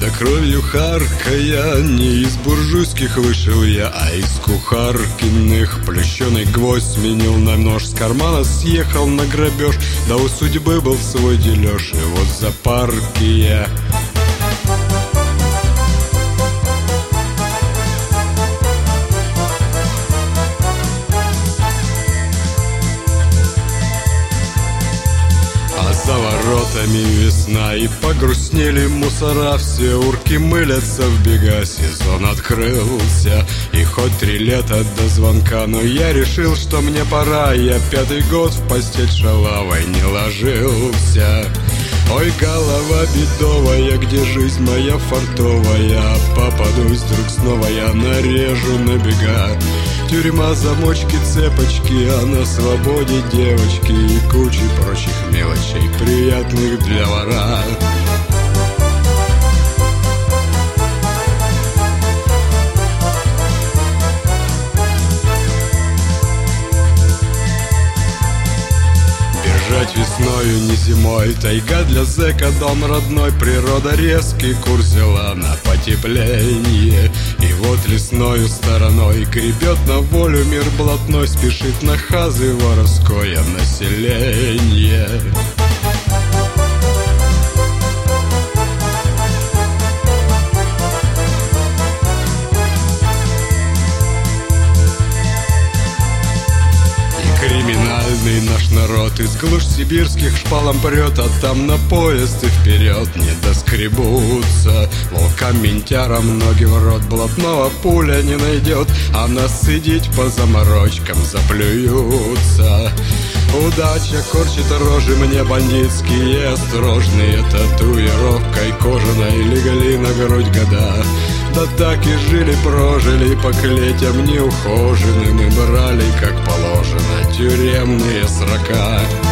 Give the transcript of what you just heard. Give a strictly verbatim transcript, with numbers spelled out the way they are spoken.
кровью харкая, не из буржуйских вышел я, а из кухаркиных. Плющеный гвоздь сменил на нож, с кармана съехал на грабеж. Да у судьбы был свой дележ, и вот за парки я. За воротами весна, и погрустнели мусора. Все урки мылятся в бега, сезон открылся. И хоть три лета до звонка, но я решил, что мне пора. Я пятый год в постель шалавой не ложился. Ой, голова бедовая, где жизнь моя фартовая? Попадусь вдруг снова, я нарежу на бега. Тюрьма, замочки, цепочки, а на свободе девочки и кучи прочих мелочей, приятных для вора. Бежать весною, не зимой, тайга для зэка, дом родной. Природа резкий курс взяла на потепление. И вот лесною стороной гребет на волю мир блатной. Спешит на хазы воровское население. Криминальный наш народ из глушь сибирских шпалом прет, а там на поезд и вперед не доскребутся. Волкам-ментярам ноги в рот, блатного пуля не найдет, а насыдить по заморочкам заплюются. Удача корчит рожи мне бандитские, осторожные татуировкой кожаной легли на грудь года. Да так и жили-прожили по клетям неухоженным и брали, как положено, тюремные срока.